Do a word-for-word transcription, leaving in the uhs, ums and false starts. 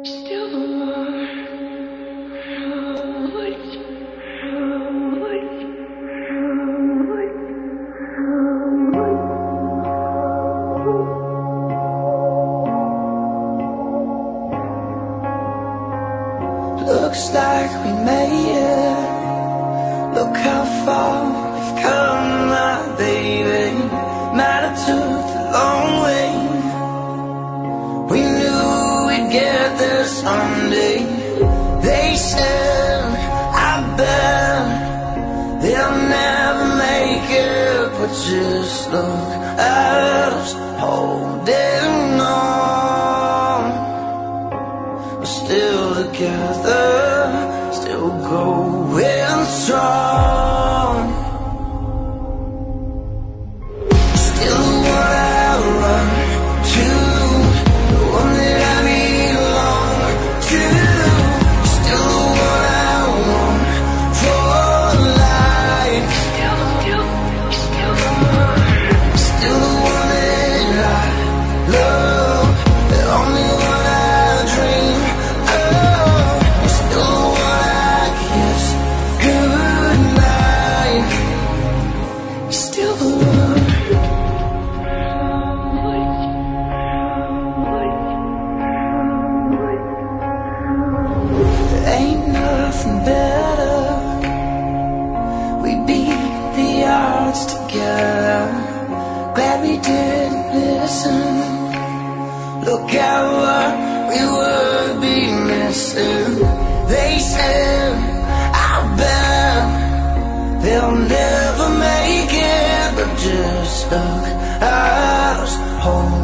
Still the one. Looks like we made it. Look how far we've come, my baby. Might have took the long way. We knew we'd get there someday. They said, I bet they'll never make it, but just look at us holding on. We're still together, still going strong. Still the one I run to, the one that I belong to. Still the one I want for life. Still the one, still the one that I love, the only one I dream of. Still the one I kiss goodnight. Still the one. Ain't nothing better. We beat the odds together. Glad we didn't listen. Look at what we would be missing. They said, I bet they'll never make it, but just look at us holding